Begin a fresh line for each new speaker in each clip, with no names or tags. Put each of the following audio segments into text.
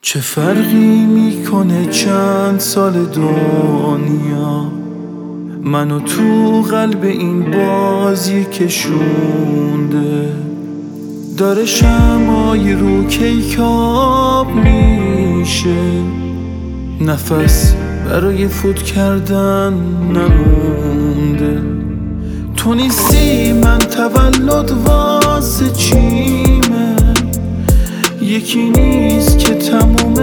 چه فرقی میکنه چند سال دنیا منو تو قلب این بازی کشونده، داره شمعای رو کیکاب میشه، نفس برای فوت کردن نمونده. تو نیستی من تولد واسه چیمه، یکی نیست که تموم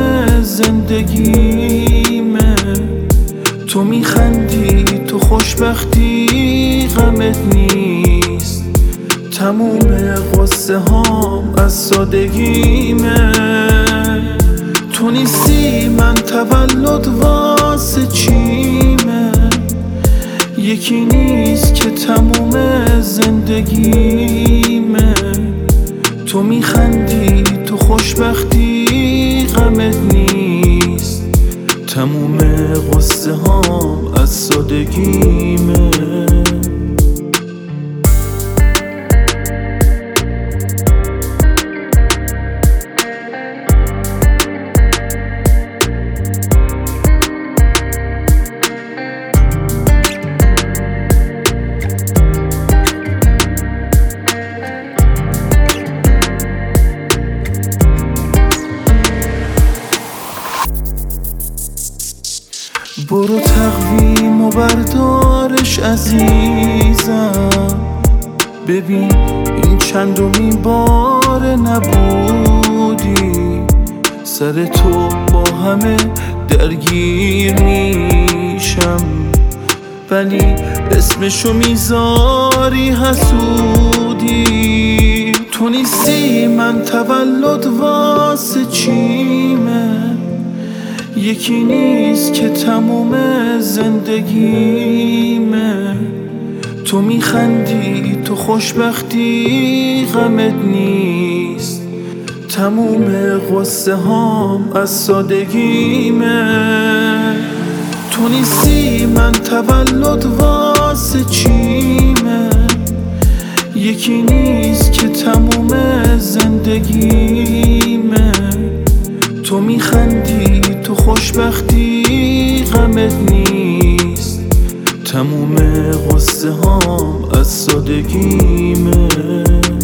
زندگیمه. تو میخندی تو خوشبختی غمت نیست، تموم قصه هام از سادگیمه. تو نیستی من تولد واسه چیمه، یکی نیست که تموم زندگیمه. تو میخندی تو خوشبختی غمت نیست، تموم قصه هام از سادگیمه. برو تقویم و بردارش عزیزم، ببین این چندمین بار نبودی. سر تو با همه درگیر میشم، ولی اسمشو میذاری حسودی. تو نیستی من تولد واسه چیمه، یکی نیست که تموم زندگیمه. تو میخندی تو خوشبختی غمت نیست، تموم قصه هام از سادگیمه. تو نیستی من تولد واسه چیمه، یکی نیست که تموم زندگیمه. تو میخندی تو خوشبختی غمت نیست، تموم قصه هام از سادگیمه.